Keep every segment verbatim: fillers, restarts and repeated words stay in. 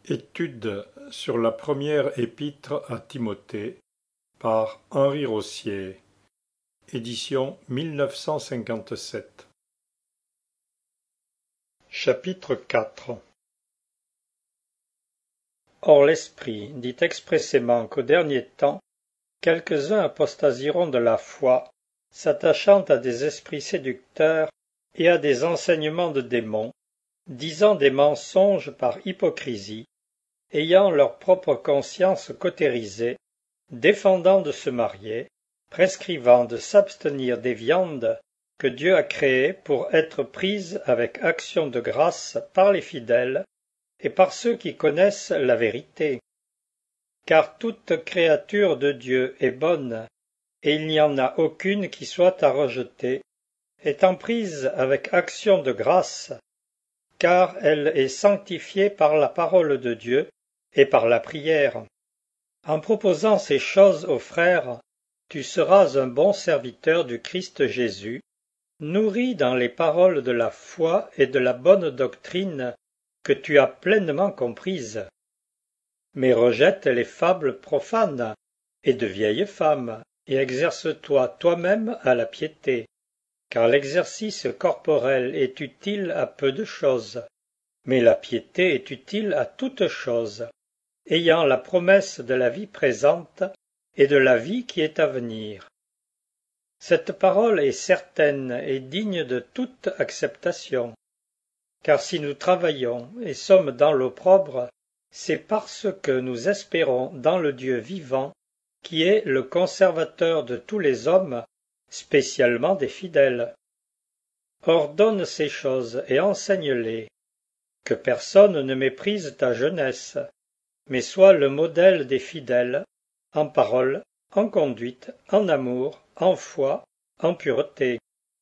Étude sur la première épître à Timothée par Henri Rossier, édition mille neuf cent cinquante-sept. Chapitre quatre. Or l'Esprit dit expressément qu'au dernier temps, quelques-uns apostasieront de la foi, s'attachant à des esprits séducteurs et à des enseignements de démons, disant des mensonges par hypocrisie, ayant leur propre conscience cautérisée, défendant de se marier, prescrivant de s'abstenir des viandes que Dieu a créées pour être prises avec action de grâce par les fidèles et par ceux qui connaissent la vérité. Car toute créature de Dieu est bonne, et il n'y en a aucune qui soit à rejeter, étant prise avec action de grâce, car elle est sanctifiée par la parole de Dieu et par la prière. En proposant ces choses aux frères, tu seras un bon serviteur du Christ Jésus, nourri dans les paroles de la foi et de la bonne doctrine que tu as pleinement comprises. Mais rejette les fables profanes et de vieilles femmes, et exerce-toi toi-même à la piété, car l'exercice corporel est utile à peu de choses, mais la piété est utile à toutes choses, ayant la promesse de la vie présente et de la vie qui est à venir. Cette parole est certaine et digne de toute acceptation, car si nous travaillons et sommes dans l'opprobre, c'est parce que nous espérons dans le Dieu vivant, qui est le conservateur de tous les hommes, spécialement des fidèles. Ordonne ces choses et enseigne-les, que personne ne méprise ta jeunesse, mais sois le modèle des fidèles, en parole, en conduite, en amour, en foi, en pureté.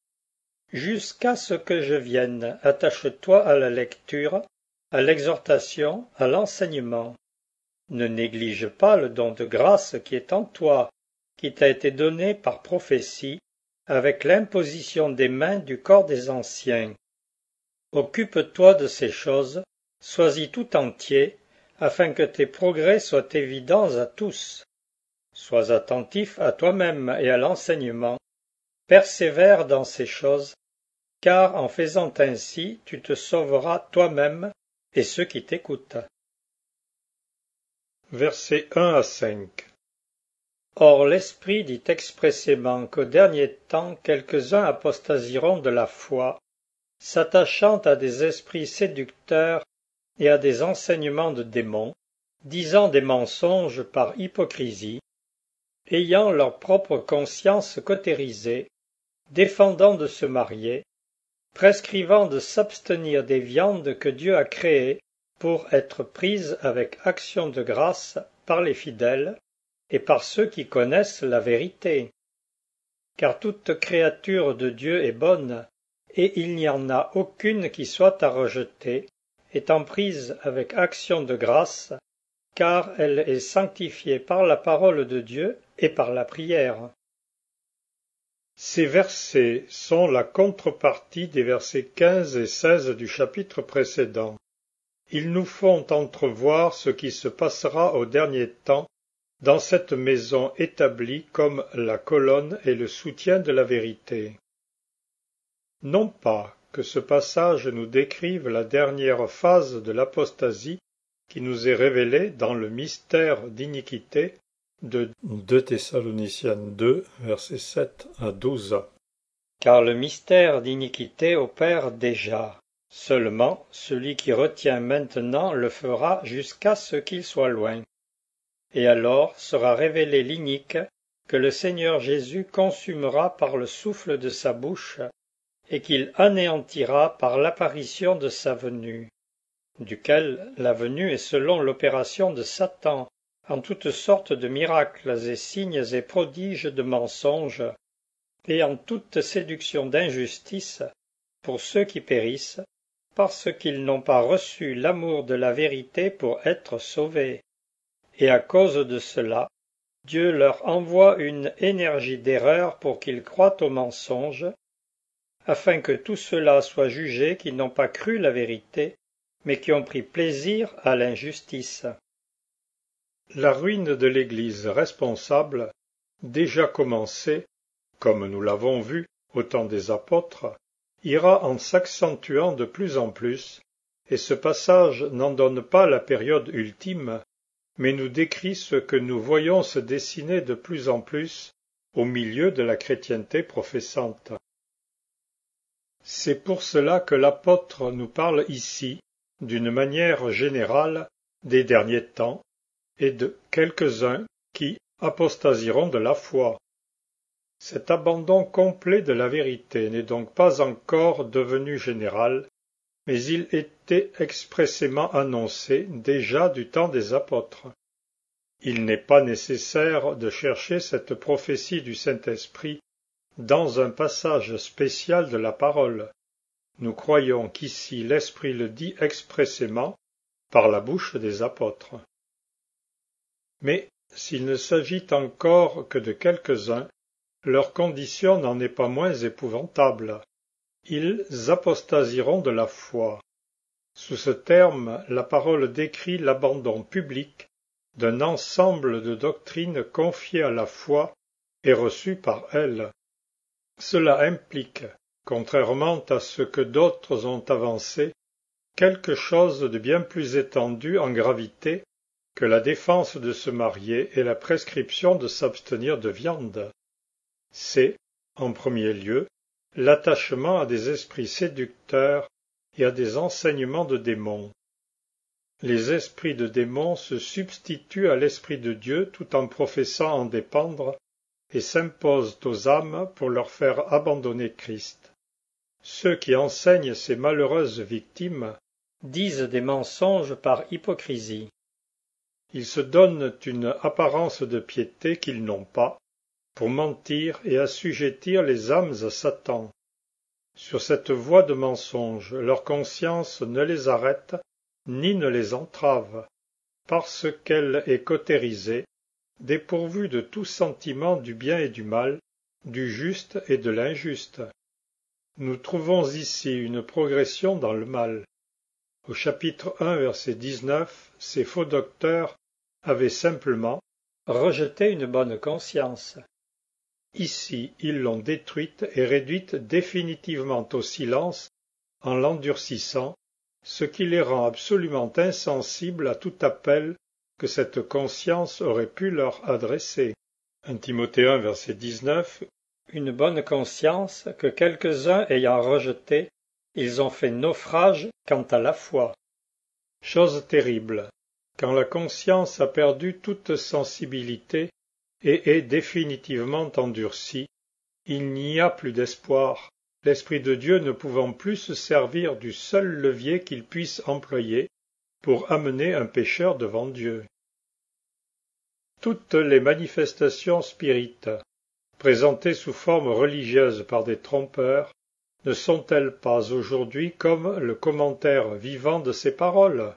Jusqu'à ce que je vienne, attache-toi à la lecture, à l'exhortation, à l'enseignement. Ne néglige pas le don de grâce qui est en toi, qui t'a été donné par prophétie, avec l'imposition des mains du corps des anciens. Occupe-toi de ces choses, sois-y tout entier, afin que tes progrès soient évidents à tous. Sois attentif à toi-même et à l'enseignement, persévère dans ces choses, car en faisant ainsi tu te sauveras toi-même et ceux qui t'écoutent. Versets un à cinq. Or l'Esprit dit expressément qu'au dernier temps quelques-uns apostasieront de la foi, s'attachant à des esprits séducteurs et à des enseignements de démons, disant des mensonges par hypocrisie, ayant leur propre conscience cautérisée, défendant de se marier, prescrivant de s'abstenir des viandes que Dieu a créées pour être prises avec action de grâce par les fidèles et par ceux qui connaissent la vérité. Car toute créature de Dieu est bonne, et il n'y en a aucune qui soit à rejeter, étant prise avec action de grâce, car elle est sanctifiée par la parole de Dieu et par la prière. Ces versets sont la contrepartie des versets quinze et seize du chapitre précédent. Ils nous font entrevoir ce qui se passera au dernier temps dans cette maison établie comme la colonne et le soutien de la vérité. Non pas que ce passage nous décrive la dernière phase de l'apostasie qui nous est révélée dans le mystère d'iniquité de deux Thessaloniciens deux, versets sept à douze. Car le mystère d'iniquité opère déjà. Seulement, celui qui retient maintenant le fera jusqu'à ce qu'il soit loin. Et alors sera révélé l'inique que le Seigneur Jésus consumera par le souffle de sa bouche et qu'il anéantira par l'apparition de sa venue, duquel la venue est selon l'opération de Satan, en toutes sortes de miracles et signes et prodiges de mensonges, et en toute séduction d'injustice pour ceux qui périssent, parce qu'ils n'ont pas reçu l'amour de la vérité pour être sauvés. Et à cause de cela, Dieu leur envoie une énergie d'erreur pour qu'ils croient aux mensonges, afin que tous ceux-là soient jugés qui n'ont pas cru la vérité, mais qui ont pris plaisir à l'injustice. La ruine de l'Église responsable, déjà commencée, comme nous l'avons vu au temps des apôtres, ira en s'accentuant de plus en plus, et ce passage n'en donne pas la période ultime, mais nous décrit ce que nous voyons se dessiner de plus en plus au milieu de la chrétienté professante. C'est pour cela que l'apôtre nous parle ici, d'une manière générale, des derniers temps, et de quelques-uns qui apostasieront de la foi. Cet abandon complet de la vérité n'est donc pas encore devenu général, mais il était expressément annoncé déjà du temps des apôtres. Il n'est pas nécessaire de chercher cette prophétie du Saint-Esprit dans un passage spécial de la parole. Nous croyons qu'ici l'Esprit le dit expressément par la bouche des apôtres. Mais s'il ne s'agit encore que de quelques-uns, leur condition n'en est pas moins épouvantable. Ils apostasieront de la foi. Sous ce terme, la parole décrit l'abandon public d'un ensemble de doctrines confiées à la foi et reçues par elle. Cela implique, contrairement à ce que d'autres ont avancé, quelque chose de bien plus étendu en gravité que la défense de se marier et la prescription de s'abstenir de viande. C'est, en premier lieu, l'attachement à des esprits séducteurs et à des enseignements de démons. Les esprits de démons se substituent à l'Esprit de Dieu tout en professant en dépendre et s'imposent aux âmes pour leur faire abandonner Christ. Ceux qui enseignent ces malheureuses victimes disent des mensonges par hypocrisie. Ils se donnent une apparence de piété qu'ils n'ont pas, pour mentir et assujettir les âmes à Satan. Sur cette voie de mensonge, leur conscience ne les arrête ni ne les entrave, parce qu'elle est cautérisée, dépourvue de tout sentiment du bien et du mal, du juste et de l'injuste. Nous trouvons ici une progression dans le mal. Au chapitre un, verset dix-neuf, ces faux docteurs avaient simplement rejeté une bonne conscience. Ici, ils l'ont détruite et réduite définitivement au silence en l'endurcissant, ce qui les rend absolument insensibles à tout appel que cette conscience aurait pu leur adresser. un Timothée un, verset dix-neuf, une bonne conscience que quelques-uns ayant rejetée, ils ont fait naufrage quant à la foi. Chose terrible, quand la conscience a perdu toute sensibilité et est définitivement endurcie, il n'y a plus d'espoir, l'Esprit de Dieu ne pouvant plus se servir du seul levier qu'il puisse employer pour amener un pécheur devant Dieu. Toutes les manifestations spirites, présentées sous forme religieuse par des trompeurs, ne sont-elles pas aujourd'hui comme le commentaire vivant de ces paroles?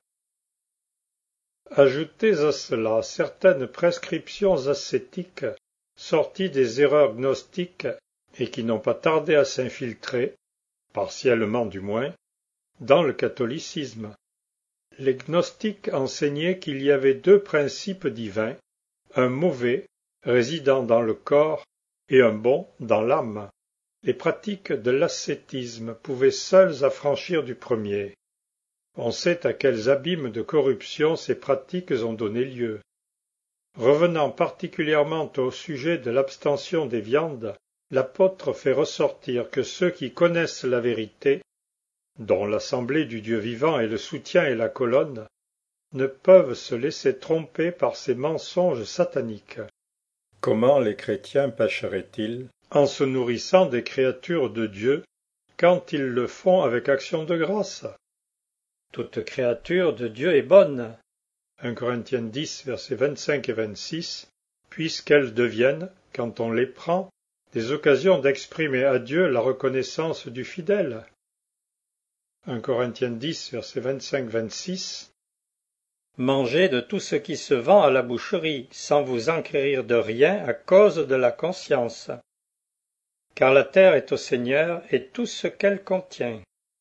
Ajoutez à cela certaines prescriptions ascétiques sorties des erreurs gnostiques et qui n'ont pas tardé à s'infiltrer, partiellement du moins, dans le catholicisme. Les gnostiques enseignaient qu'il y avait deux principes divins, un mauvais, résidant dans le corps, et un bon dans l'âme. Les pratiques de l'ascétisme pouvaient seules affranchir du premier. On sait à quels abîmes de corruption ces pratiques ont donné lieu. Revenant particulièrement au sujet de l'abstention des viandes, l'apôtre fait ressortir que ceux qui connaissent la vérité, dont l'assemblée du Dieu vivant est le soutien et la colonne, ne peuvent se laisser tromper par ces mensonges sataniques. Comment les chrétiens pécheraient-ils en se nourrissant des créatures de Dieu quand ils le font avec action de grâce? Toute créature de Dieu est bonne. un Corinthiens dix, versets vingt-cinq et vingt-six, puisqu'elles deviennent, quand on les prend, des occasions d'exprimer à Dieu la reconnaissance du fidèle. un Corinthiens dix, versets vingt-cinq à vingt-six. Mangez de tout ce qui se vend à la boucherie, sans vous enquérir de rien à cause de la conscience. Car la terre est au Seigneur et tout ce qu'elle contient.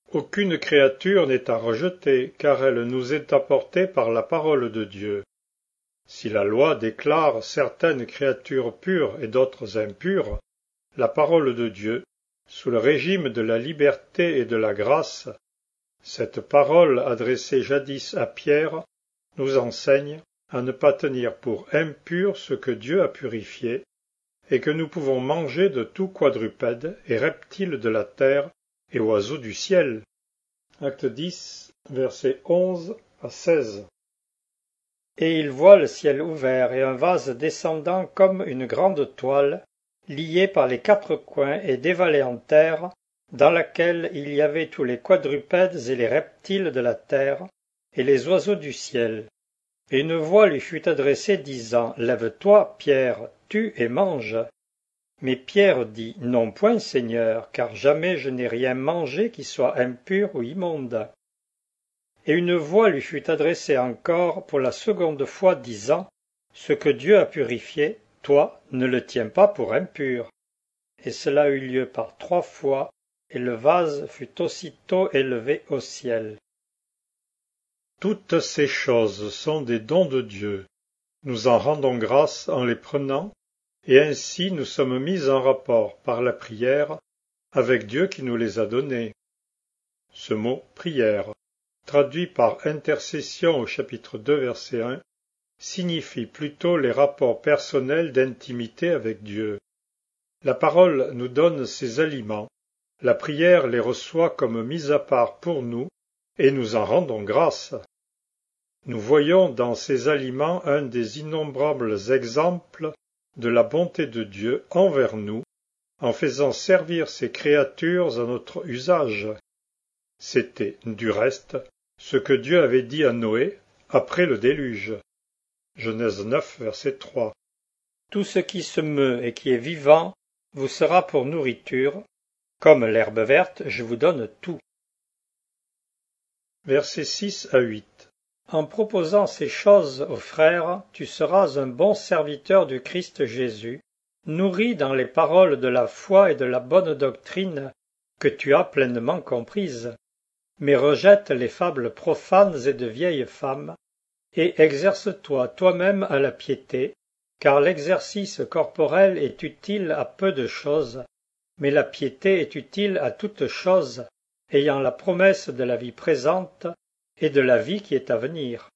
Aucune créature n'est à rejeter, car elle nous est apportée par la parole de Dieu. Si la loi déclare certaines créatures pures et d'autres impures, la parole de Dieu, sous le régime de la liberté et de la grâce, cette parole adressée jadis à Pierre, nous enseigne à ne pas tenir pour impur ce que Dieu a purifié, et que nous pouvons manger de tout quadrupède et reptile de la terre et oiseaux du ciel. Acte dix, versets onze à seize. Et il voit le ciel ouvert et un vase descendant comme une grande toile, liée par les quatre coins et dévalée en terre, dans laquelle il y avait tous les quadrupèdes et les reptiles de la terre, et les oiseaux du ciel. Et une voix lui fut adressée, disant, « Lève-toi, Pierre, tue et mange. » Mais Pierre dit, « Non point, Seigneur, car jamais je n'ai rien mangé qui soit impur ou immonde. » Et une voix lui fut adressée encore pour la seconde fois, disant, « Ce que Dieu a purifié, toi, ne le tiens pas pour impur. » Et cela eut lieu par trois fois, et le vase fut aussitôt élevé au ciel. Toutes ces choses sont des dons de Dieu. Nous en rendons grâce en les prenant, et ainsi nous sommes mis en rapport par la prière avec Dieu qui nous les a donnés. Ce mot « prière », traduit par intercession au chapitre deux verset un, signifie plutôt les rapports personnels d'intimité avec Dieu. La parole nous donne ses aliments, la prière les reçoit comme mis à part pour nous, et nous en rendons grâce. Nous voyons dans ces aliments un des innombrables exemples de la bonté de Dieu envers nous, en faisant servir ses créatures à notre usage. C'était, du reste, ce que Dieu avait dit à Noé après le déluge. Genèse neuf, verset trois. Tout ce qui se meut et qui est vivant vous sera pour nourriture. Comme l'herbe verte, je vous donne tout. Versets six à huit. En proposant ces choses aux frères, tu seras un bon serviteur du Christ Jésus, nourri dans les paroles de la foi et de la bonne doctrine que tu as pleinement comprises. Mais rejette les fables profanes et de vieilles femmes, et exerce-toi toi-même à la piété, car l'exercice corporel est utile à peu de choses, mais la piété est utile à toutes choses, ayant la promesse de la vie présente et de la vie qui est à venir.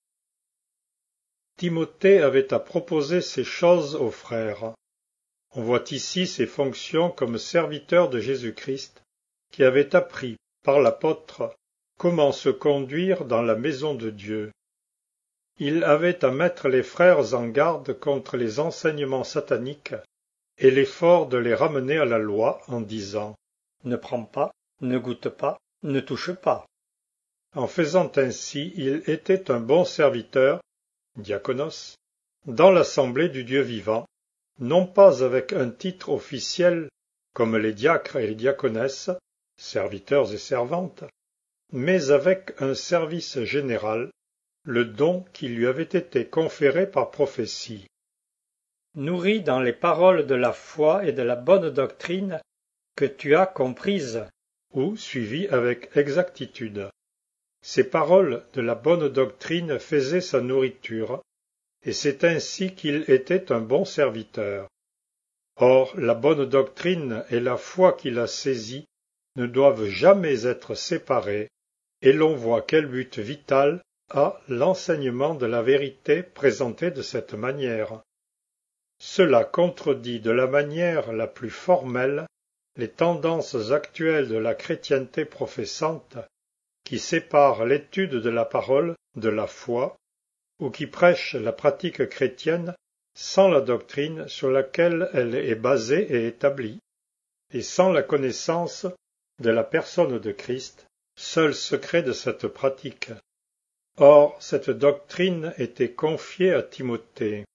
Timothée avait à proposer ces choses aux frères. On voit ici ses fonctions comme serviteur de Jésus-Christ, qui avait appris, par l'apôtre, comment se conduire dans la maison de Dieu. Il avait à mettre les frères en garde contre les enseignements sataniques et l'effort de les ramener à la loi en disant « Ne prends pas, ne goûte pas, ne touche pas ». En faisant ainsi, il était un bon serviteur, diaconos, dans l'assemblée du Dieu vivant, non pas avec un titre officiel comme les diacres et les diaconesses, serviteurs et servantes, mais avec un service général, le don qui lui avait été conféré par prophétie. Nourri dans les paroles de la foi et de la bonne doctrine que tu as comprises, ou suivies avec exactitude. Ces paroles de la bonne doctrine faisaient sa nourriture, et c'est ainsi qu'il était un bon serviteur. Or, la bonne doctrine et la foi qu'il a saisie ne doivent jamais être séparées, et l'on voit quel but vital a l'enseignement de la vérité présenté de cette manière. Cela contredit de la manière la plus formelle les tendances actuelles de la chrétienté professante, qui sépare l'étude de la parole de la foi, ou qui prêche la pratique chrétienne sans la doctrine sur laquelle elle est basée et établie, et sans la connaissance de la personne de Christ, seul secret de cette pratique. Or, cette doctrine était confiée à Timothée.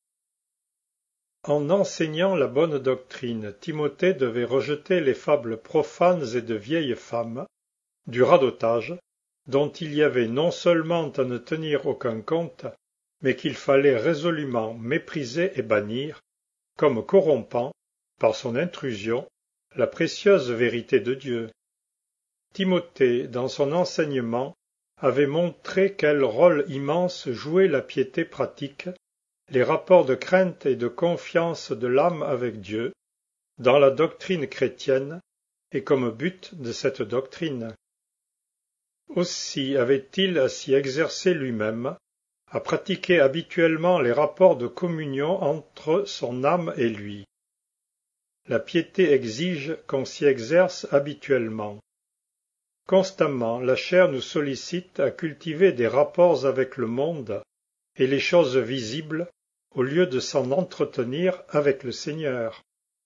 En enseignant la bonne doctrine, Timothée devait rejeter les fables profanes et de vieilles femmes, du radotage, dont il y avait non seulement à ne tenir aucun compte, mais qu'il fallait résolument mépriser et bannir, comme corrompant, par son intrusion, la précieuse vérité de Dieu. Timothée, dans son enseignement, avait montré quel rôle immense jouait la piété pratique, les rapports de crainte et de confiance de l'âme avec Dieu, dans la doctrine chrétienne et comme but de cette doctrine. Aussi avait-il à s'y exercer lui-même, à pratiquer habituellement les rapports de communion entre son âme et lui. La piété exige qu'on s'y exerce habituellement. Constamment, la chair nous sollicite à cultiver des rapports avec le monde et les choses visibles au lieu de s'en entretenir avec le Seigneur.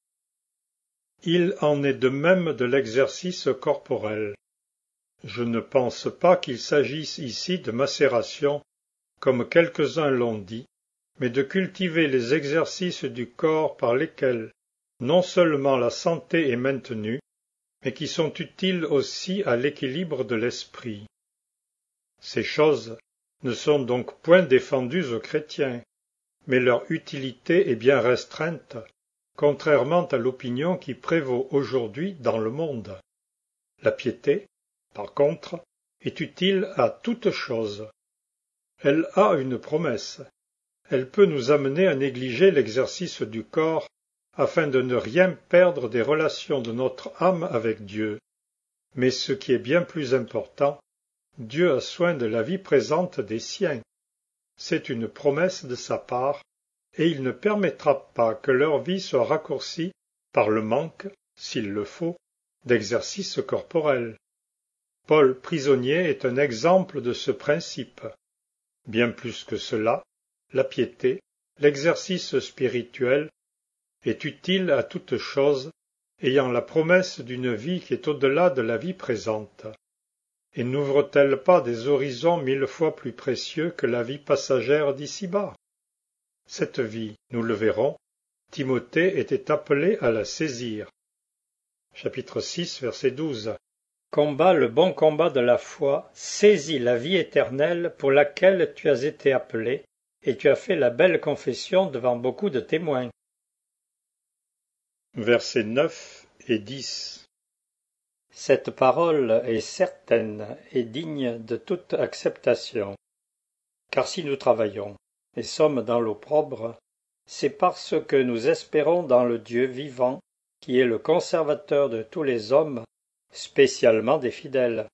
Il en est de même de l'exercice corporel. Je ne pense pas qu'il s'agisse ici de macération, comme quelques-uns l'ont dit, mais de cultiver les exercices du corps par lesquels non seulement la santé est maintenue, mais qui sont utiles aussi à l'équilibre de l'esprit. Ces choses ne sont donc point défendues aux chrétiens, mais leur utilité est bien restreinte, contrairement à l'opinion qui prévaut aujourd'hui dans le monde. La piété, par contre, est utile à toute chose. Elle a une promesse. Elle peut nous amener à négliger l'exercice du corps afin de ne rien perdre des relations de notre âme avec Dieu. Mais ce qui est bien plus important, Dieu a soin de la vie présente des siens. C'est une promesse de sa part, et il ne permettra pas que leur vie soit raccourcie par le manque, s'il le faut, d'exercice corporel. Paul prisonnier est un exemple de ce principe. Bien plus que cela, la piété, l'exercice spirituel, est utile à toute chose, ayant la promesse d'une vie qui est au-delà de la vie présente. Et n'ouvre-t-elle pas des horizons mille fois plus précieux que la vie passagère d'ici-bas? Cette vie, nous le verrons, Timothée était appelé à la saisir. Chapitre six, verset douze. Combat le bon combat de la foi, saisis la vie éternelle pour laquelle tu as été appelé, et tu as fait la belle confession devant beaucoup de témoins. Versets neuf et dix. Cette parole est certaine et digne de toute acceptation. Car si nous travaillons et sommes dans l'opprobre, c'est parce que nous espérons dans le Dieu vivant, qui est le conservateur de tous les hommes, spécialement des fidèles.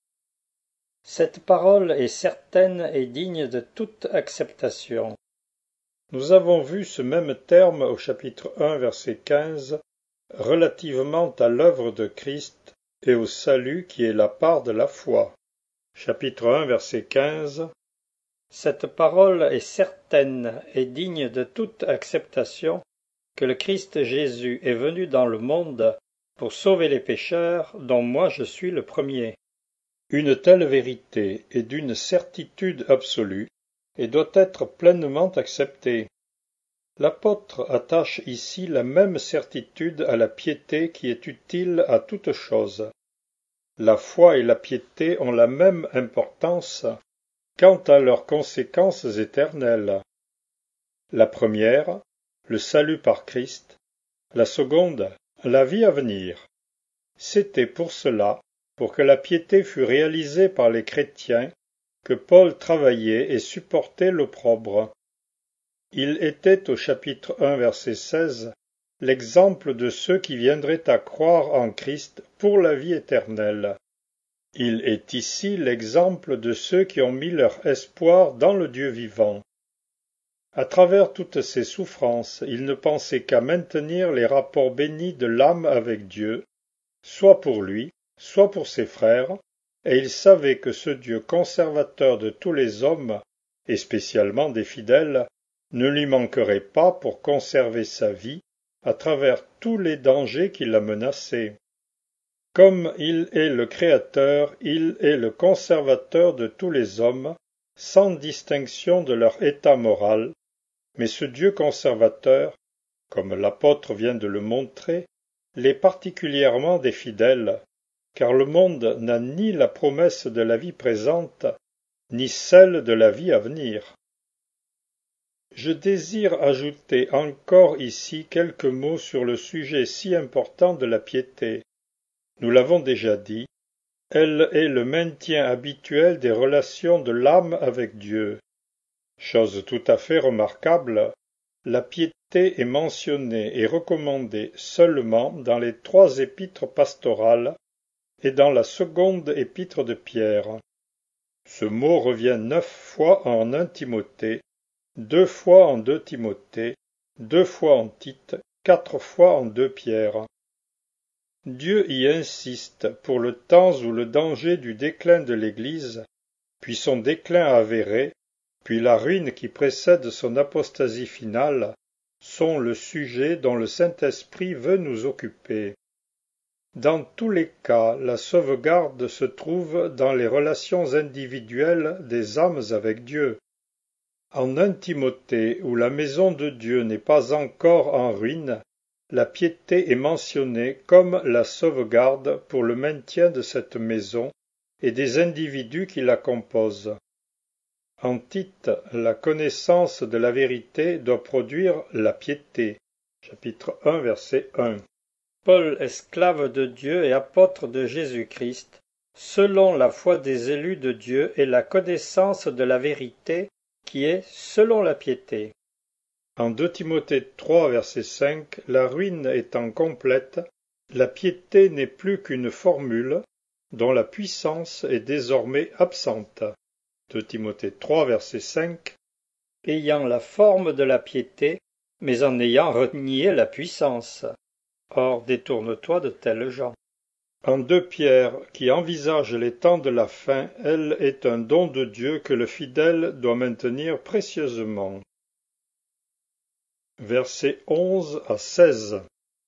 Cette parole est certaine et digne de toute acceptation. Nous avons vu ce même terme au chapitre un, verset quinze, relativement à l'œuvre de Christ et au salut qui est la part de la foi. Chapitre un, verset quinze. Cette parole est certaine et digne de toute acceptation, que le Christ Jésus est venu dans le monde pour sauver les pécheurs, dont moi je suis le premier. Une telle vérité est d'une certitude absolue et doit être pleinement acceptée. L'apôtre attache ici la même certitude à la piété qui est utile à toute chose. La foi et la piété ont la même importance quant à leurs conséquences éternelles. La première, le salut par Christ, la seconde, la vie à venir. C'était pour cela, pour que la piété fût réalisée par les chrétiens, que Paul travaillait et supportait l'opprobre. Il était au chapitre un, verset seize, l'exemple de ceux qui viendraient à croire en Christ pour la vie éternelle. Il est ici l'exemple de ceux qui ont mis leur espoir dans le Dieu vivant. À travers toutes ces souffrances, il ne pensait qu'à maintenir les rapports bénis de l'âme avec Dieu, soit pour lui, soit pour ses frères, et il savait que ce Dieu conservateur de tous les hommes, et spécialement des fidèles, ne lui manquerait pas pour conserver sa vie à travers tous les dangers qui la menaçaient. Comme il est le Créateur, il est le conservateur de tous les hommes, sans distinction de leur état moral, mais ce Dieu conservateur, comme l'apôtre vient de le montrer, l'est particulièrement des fidèles, car le monde n'a ni la promesse de la vie présente, ni celle de la vie à venir. Je désire ajouter encore ici quelques mots sur le sujet si important de la piété. Nous l'avons déjà dit, Elle est le maintien habituel des relations de l'âme avec Dieu. Chose tout à fait remarquable, la piété est mentionnée et recommandée seulement dans les trois épîtres pastorales et dans la seconde épître de Pierre. Ce mot revient neuf fois en un Timothée, deux fois en deux Timothée, deux fois en Tite, quatre fois en deux Pierre. Dieu y insiste pour le temps où le danger du déclin de l'Église, puis son déclin avéré, puis la ruine qui précède son apostasie finale, sont le sujet dont le Saint-Esprit veut nous occuper. Dans tous les cas, la sauvegarde se trouve dans les relations individuelles des âmes avec Dieu. En un Timothée, où la maison de Dieu n'est pas encore en ruine, la piété est mentionnée comme la sauvegarde pour le maintien de cette maison et des individus qui la composent. En Tite, la connaissance de la vérité doit produire la piété. Chapitre un, verset un. Paul, esclave de Dieu et apôtre de Jésus-Christ, selon la foi des élus de Dieu et la connaissance de la vérité, qui est selon la piété. En deux Timothée trois, verset cinq, la ruine étant complète, la piété n'est plus qu'une formule dont la puissance est désormais absente. deux Timothée trois, verset cinq, ayant la forme de la piété, mais en ayant renié la puissance. Or, détourne-toi de tels gens. En deux Pierre, qui envisage les temps de la fin, elle est un don de Dieu que le fidèle doit maintenir précieusement. Versets onze à seize.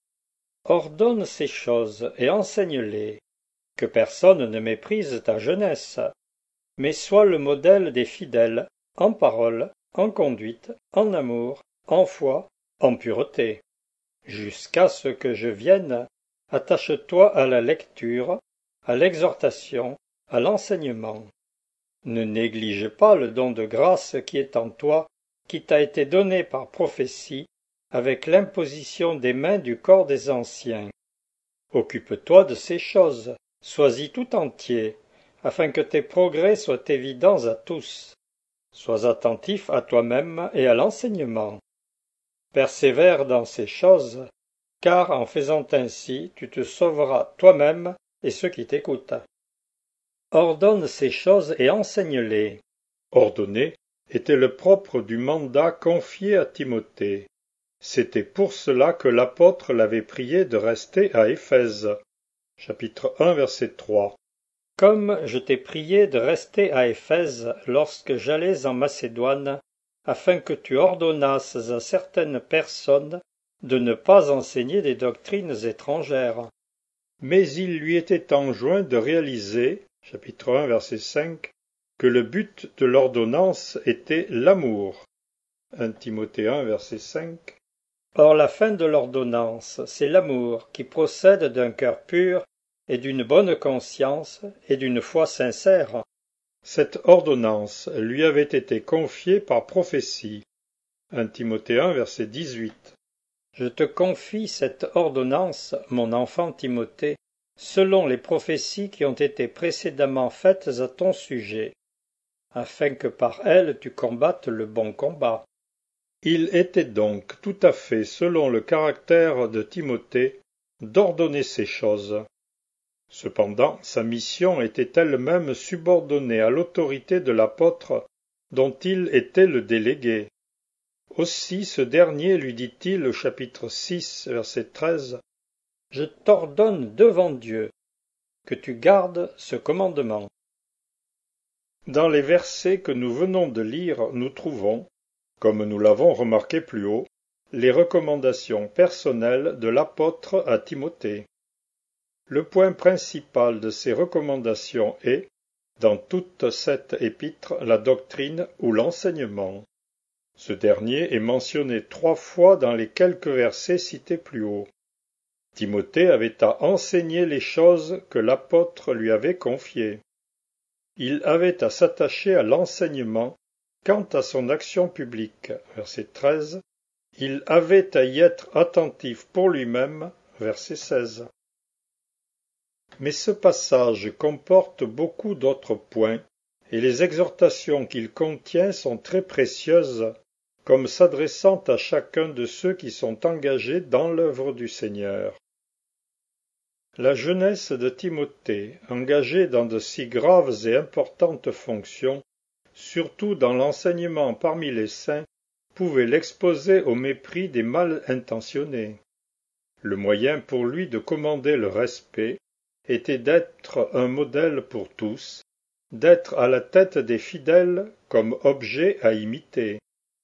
Ordonne ces choses et enseigne-les, que personne ne méprise ta jeunesse, mais sois le modèle des fidèles, en parole, en conduite, en amour, en foi, en pureté. Jusqu'à ce que je vienne, attache-toi à la lecture, à l'exhortation, à l'enseignement. Ne néglige pas le don de grâce qui est en toi, qui t'a été donné par prophétie, avec l'imposition des mains du corps des anciens. Occupe-toi de ces choses, sois-y tout entier, afin que tes progrès soient évidents à tous. Sois attentif à toi-même et à l'enseignement. Persévère dans ces choses, car en faisant ainsi tu te sauveras toi-même et ceux qui t'écoutent. Ordonne ces choses et enseigne-les. Ordonner était le propre du mandat confié à Timothée. C'était pour cela que l'apôtre l'avait prié de rester à Éphèse. Chapitre un, verset trois. Comme je t'ai prié de rester à Éphèse lorsque j'allais en Macédoine, afin que tu ordonnasses à certaines personnes de ne pas enseigner des doctrines étrangères. Mais il lui était enjoint de réaliser, chapitre un, verset cinq, que le but de l'ordonnance était l'amour. un Timothée un, verset cinq. Or la fin de l'ordonnance, c'est l'amour qui procède d'un cœur pur et d'une bonne conscience et d'une foi sincère. Cette ordonnance lui avait été confiée par prophétie. un Timothée un, verset dix-huit. Je te confie cette ordonnance, mon enfant Timothée, selon les prophéties qui ont été précédemment faites à ton sujet, afin que par elles tu combattes le bon combat. Il était donc tout à fait selon le caractère de Timothée d'ordonner ces choses. Cependant, sa mission était elle-même subordonnée à l'autorité de l'apôtre dont il était le délégué. Aussi ce dernier lui dit-il au chapitre six, verset treize, « Je t'ordonne devant Dieu que tu gardes ce commandement. » Dans les versets que nous venons de lire, nous trouvons, comme nous l'avons remarqué plus haut, les recommandations personnelles de l'apôtre à Timothée. Le point principal de ces recommandations est, dans toute cette épître, la doctrine ou l'enseignement. Ce dernier est mentionné trois fois dans les quelques versets cités plus haut. Timothée avait à enseigner les choses que l'apôtre lui avait confiées. Il avait à s'attacher à l'enseignement. Quant à son action publique, verset treize, il avait à y être attentif pour lui-même, verset seize. Mais ce passage comporte beaucoup d'autres points, et les exhortations qu'il contient sont très précieuses, comme s'adressant à chacun de ceux qui sont engagés dans l'œuvre du Seigneur. La jeunesse de Timothée, engagée dans de si graves et importantes fonctions, surtout dans l'enseignement parmi les saints, pouvait l'exposer au mépris des mal intentionnés. Le moyen pour lui de commander le respect était d'être un modèle pour tous, d'être à la tête des fidèles comme objet à imiter.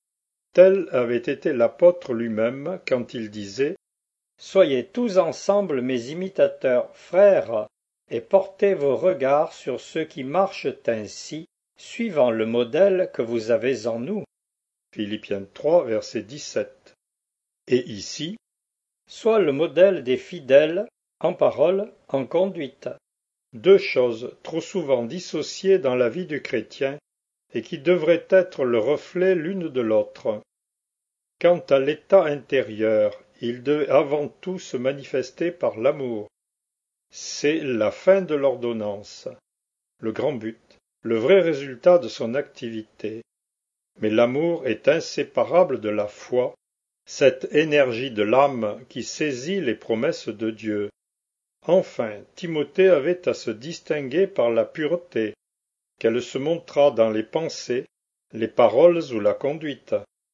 Tel avait été l'apôtre lui-même quand il disait « Soyez tous ensemble mes imitateurs, frères, et portez vos regards sur ceux qui marchent ainsi, suivant le modèle que vous avez en nous. » Philippiens trois, verset dix-sept. Et ici, soit le modèle des fidèles, en parole, en conduite. Deux choses trop souvent dissociées dans la vie du chrétien et qui devraient être le reflet l'une de l'autre. Quant à l'état intérieur, il devait avant tout se manifester par l'amour. C'est la fin de l'ordonnance, le grand but, le vrai résultat de son activité. Mais l'amour est inséparable de la foi, cette énergie de l'âme qui saisit les promesses de Dieu. Enfin, Timothée avait à se distinguer par la pureté, qu'elle se montra dans les pensées, les paroles ou la conduite.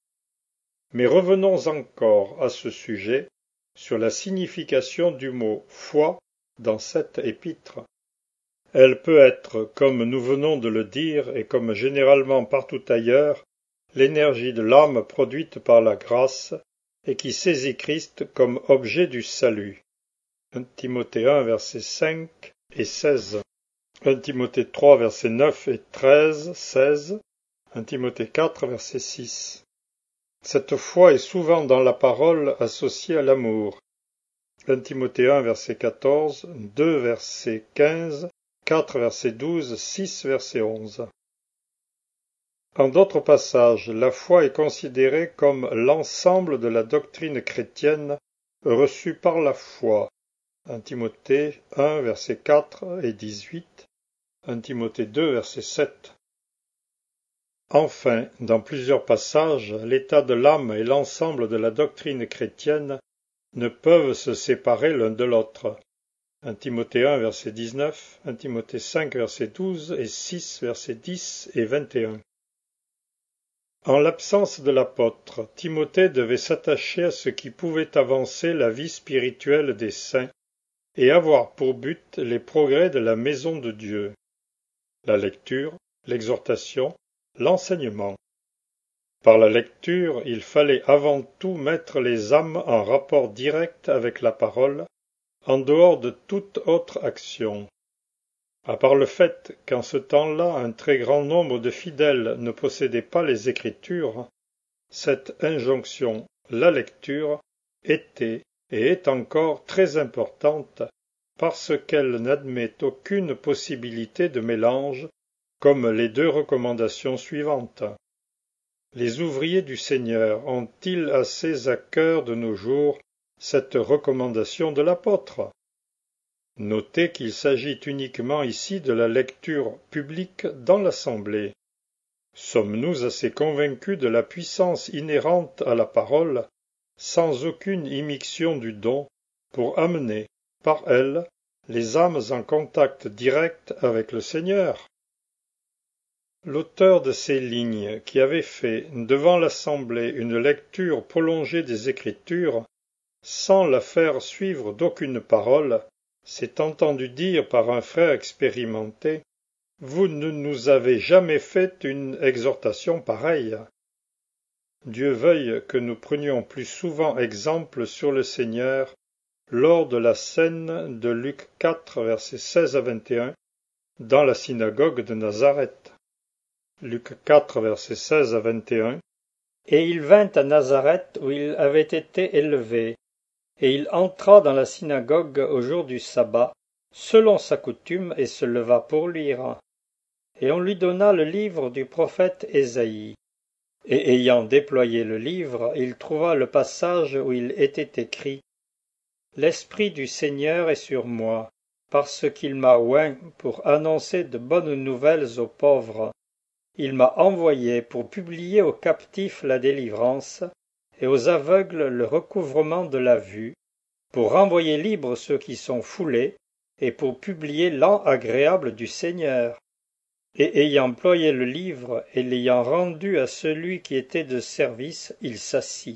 Mais revenons encore à ce sujet, sur la signification du mot « foi » dans cette épître. Elle peut être, comme nous venons de le dire et comme généralement partout ailleurs, l'énergie de l'âme produite par la grâce et qui saisit Christ comme objet du salut. un Timothée un, versets cinq et seize. un Timothée trois, versets neuf et treize, seize. un Timothée quatre, verset six. Cette foi est souvent dans la parole associée à l'amour. un Timothée un, verset quatorze, deux, verset quinze, quatre, verset douze, six, verset onze. En d'autres passages, la foi est considérée comme l'ensemble de la doctrine chrétienne reçue par la foi. un Timothée un, verset quatre et dix-huit, un Timothée deux, verset sept. Enfin, dans plusieurs passages, l'état de l'âme et l'ensemble de la doctrine chrétienne ne peuvent se séparer l'un de l'autre. un Timothée un, verset dix-neuf, un Timothée cinq, verset douze et six, verset dix et vingt et un. En l'absence de l'apôtre, Timothée devait s'attacher à ce qui pouvait avancer la vie spirituelle des saints et avoir pour but les progrès de la maison de Dieu, la lecture, l'exhortation, l'enseignement. Par la lecture, il fallait avant tout mettre les âmes en rapport direct avec la parole, en dehors de toute autre action. À part le fait qu'en ce temps-là un très grand nombre de fidèles ne possédaient pas les Écritures, cette injonction, la lecture, était et est encore très importante parce qu'elle n'admet aucune possibilité de mélange, comme les deux recommandations suivantes. Les ouvriers du Seigneur ont-ils assez à cœur de nos jours cette recommandation de l'apôtre ? Notez qu'il s'agit uniquement ici de la lecture publique dans l'Assemblée. Sommes-nous assez convaincus de la puissance inhérente à la parole, sans aucune immixtion du don, pour amener, par elle, les âmes en contact direct avec le Seigneur ? L'auteur de ces lignes, qui avait fait, devant l'Assemblée, une lecture prolongée des Écritures, sans la faire suivre d'aucune parole, s'est entendu dire par un frère expérimenté « Vous ne nous avez jamais fait une exhortation pareille. » Dieu veuille que nous prenions plus souvent exemple sur le Seigneur lors de la scène de Luc quatre, versets seize à vingt et un, dans la synagogue de Nazareth. Luc quatre, versets seize à vingt et un. Et il vint à Nazareth où il avait été élevé. Et il entra dans la synagogue au jour du sabbat, selon sa coutume, et se leva pour lire. Et on lui donna le livre du prophète Ésaïe. Et ayant déployé le livre, il trouva le passage où il était écrit « L'Esprit du Seigneur est sur moi, parce qu'il m'a oint pour annoncer de bonnes nouvelles aux pauvres. Il m'a envoyé pour publier aux captifs la délivrance, et aux aveugles le recouvrement de la vue, pour renvoyer libres ceux qui sont foulés, et pour publier l'an agréable du Seigneur. Et ayant ployé le livre, et l'ayant rendu à celui qui était de service, il s'assit.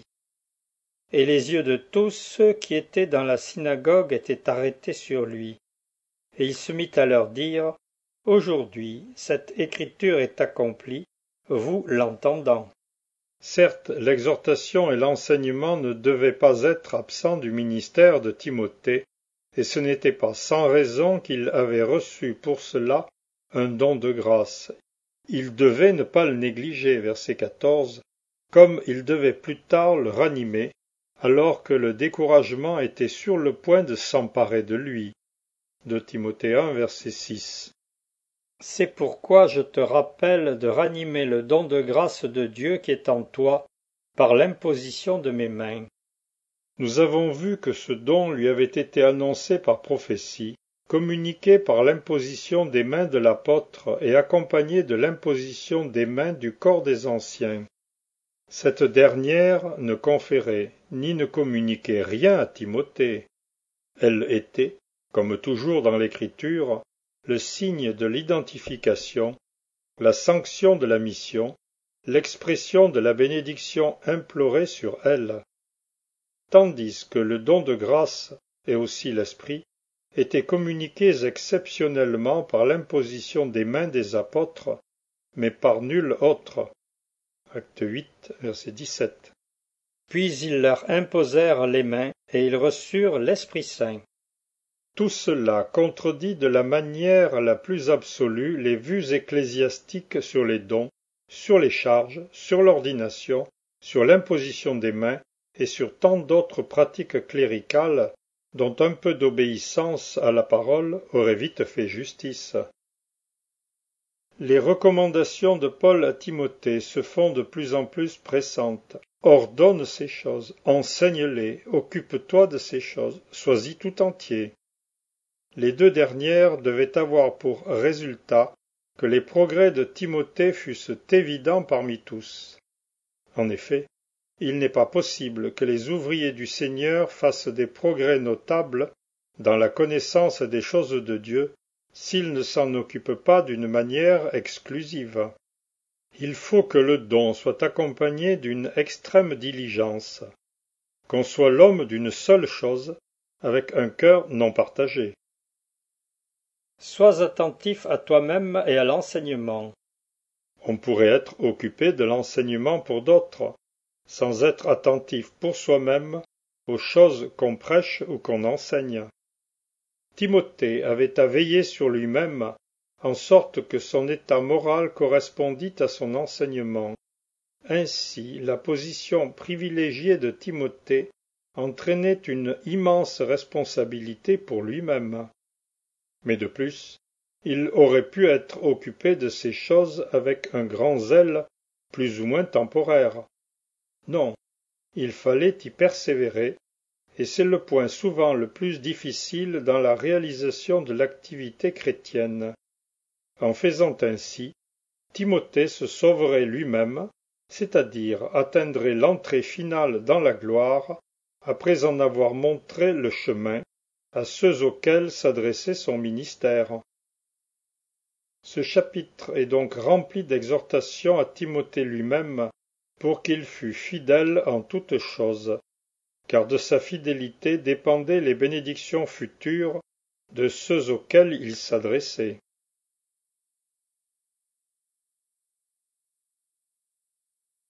Et les yeux de tous ceux qui étaient dans la synagogue étaient arrêtés sur lui. Et il se mit à leur dire, « Aujourd'hui, cette écriture est accomplie, vous l'entendant. » Certes, l'exhortation et l'enseignement ne devaient pas être absents du ministère de Timothée, et ce n'était pas sans raison qu'il avait reçu pour cela un don de grâce. Il devait ne pas le négliger, verset quatorze, comme il devait plus tard le ranimer, alors que le découragement était sur le point de s'emparer de lui. deux Timothée un, verset six. C'est pourquoi je te rappelle de ranimer le don de grâce de Dieu qui est en toi, par l'imposition de mes mains. Nous avons vu que ce don lui avait été annoncé par prophétie, communiqué par l'imposition des mains de l'apôtre et accompagné de l'imposition des mains du corps des anciens. Cette dernière ne conférait ni ne communiquait rien à Timothée. Elle était, comme toujours dans l'Écriture, le signe de l'identification, la sanction de la mission, l'expression de la bénédiction implorée sur elle. Tandis que le don de grâce, et aussi l'Esprit, étaient communiqués exceptionnellement par l'imposition des mains des apôtres, mais par nul autre. Acte huit, verset dix-sept. Puis ils leur imposèrent les mains, et ils reçurent l'Esprit Saint. Tout cela contredit de la manière la plus absolue les vues ecclésiastiques sur les dons, sur les charges, sur l'ordination, sur l'imposition des mains et sur tant d'autres pratiques cléricales dont un peu d'obéissance à la parole aurait vite fait justice. Les recommandations de Paul à Timothée se font de plus en plus pressantes. Ordonne ces choses, enseigne-les, occupe-toi de ces choses, sois-y tout entier. Les deux dernières devaient avoir pour résultat que les progrès de Timothée fussent évidents parmi tous. En effet, il n'est pas possible que les ouvriers du Seigneur fassent des progrès notables dans la connaissance des choses de Dieu s'ils ne s'en occupent pas d'une manière exclusive. Il faut que le don soit accompagné d'une extrême diligence, qu'on soit l'homme d'une seule chose, avec un cœur non partagé. Sois attentif à toi-même et à l'enseignement. On pourrait être occupé de l'enseignement pour d'autres, sans être attentif pour soi-même aux choses qu'on prêche ou qu'on enseigne. Timothée avait à veiller sur lui-même, en sorte que son état moral correspondît à son enseignement. Ainsi, la position privilégiée de Timothée entraînait une immense responsabilité pour lui-même. Mais de plus, il aurait pu être occupé de ces choses avec un grand zèle, plus ou moins temporaire. Non, il fallait y persévérer, et c'est le point souvent le plus difficile dans la réalisation de l'activité chrétienne. En faisant ainsi, Timothée se sauverait lui-même, c'est-à-dire atteindrait l'entrée finale dans la gloire, après en avoir montré le chemin à ceux auxquels s'adressait son ministère. Ce chapitre est donc rempli d'exhortations à Timothée lui-même pour qu'il fût fidèle en toutes choses, car de sa fidélité dépendaient les bénédictions futures de ceux auxquels il s'adressait.